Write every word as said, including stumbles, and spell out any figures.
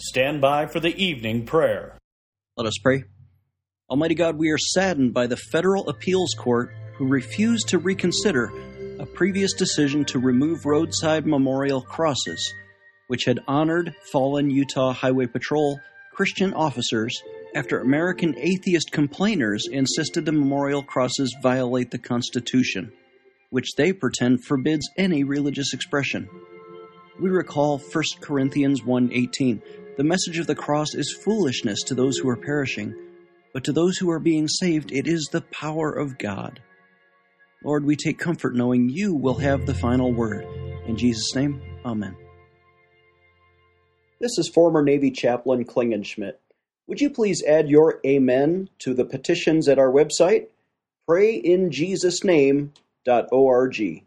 stand by for the evening prayer. Let us pray. Almighty God, we are saddened by the Federal Appeals Court who refused to reconsider a previous decision to remove roadside memorial crosses, which had honored fallen Utah Highway Patrol Christian officers after American atheist complainers insisted the memorial crosses violate the Constitution, which they pretend forbids any religious expression. We recall First Corinthians one eighteen. The message of the cross is foolishness to those who are perishing, but to those who are being saved, it is the power of God. Lord, we take comfort knowing you will have the final word. In Jesus' name, amen. This is former Navy Chaplain Klingenschmidt. Would you please add your amen to the petitions at our website, pray in jesus name dot org.